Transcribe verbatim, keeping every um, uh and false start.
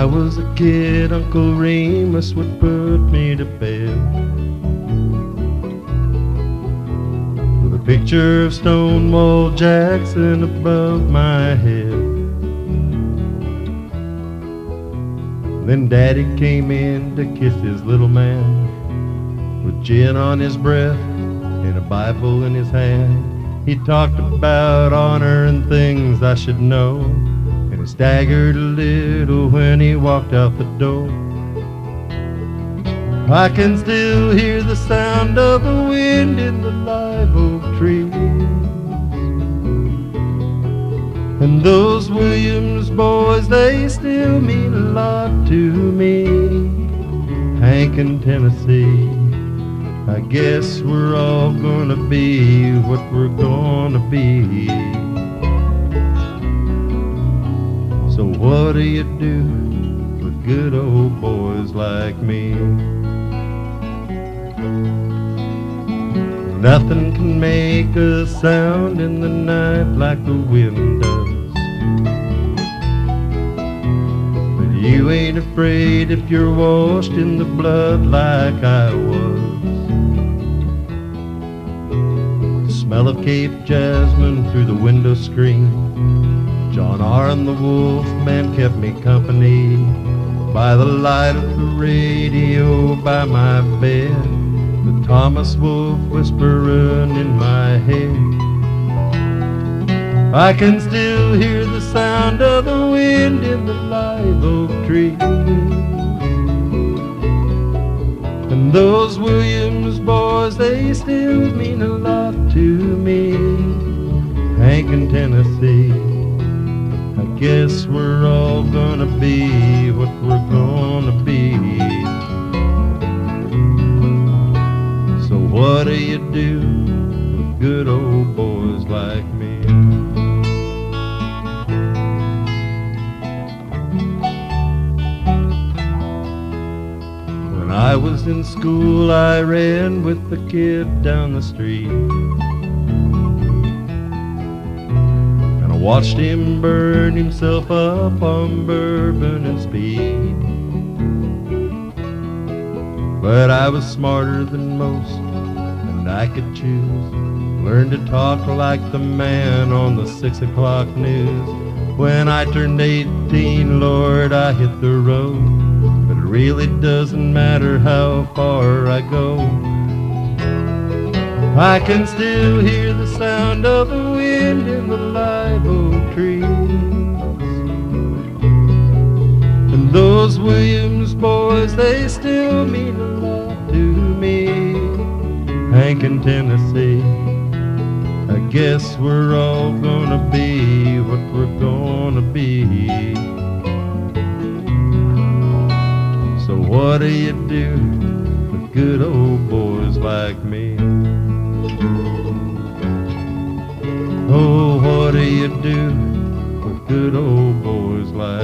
I was a kid, Uncle Remus would put me to bed with a picture of Stonewall Jackson above my head. Then Daddy came in to kiss his little man with gin on his breath and a Bible in his hand. He talked about honor and things I should know, and he staggered a little when he walked out the door. I can still hear the sound of the wind in the live oak trees, and those Williams boys, they still mean a lot to me. Hank in Tennessee, I guess we're all gonna be what we're gonna be. So what do you do with good old boys like me? Nothing can make a sound in the night like the wind does, but you ain't afraid if you're washed in the blood like I was. Smell of Cape jasmine through the window screen, John Arne the wolf man kept me company by the light of the radio by my bed, the Thomas Wolfe whispering in my head. I can still hear the sound of the wind in the live oak trees, and those Williams boys, they still mean a lot to me. Hank in Tennessee, I guess we're all gonna be what we're gonna be. So what do you do with good old boys like me? When I was in school, I ran with the kid down the street, and I watched him burn himself up on bourbon and speed. But I was smarter than most, and I could choose. Learned to talk like the man on the six o'clock news. When I turned eighteen, Lord, I hit the road, but it really doesn't matter how far I go. I can still hear the sound of the wind in the live oak trees, and those Williams boys, they still mean a lot to me. Hank in Tennessee, I guess we're all gonna be what we're gonna be. So what do you do with good old boys like me? Oh, what do you do with good old boys like me?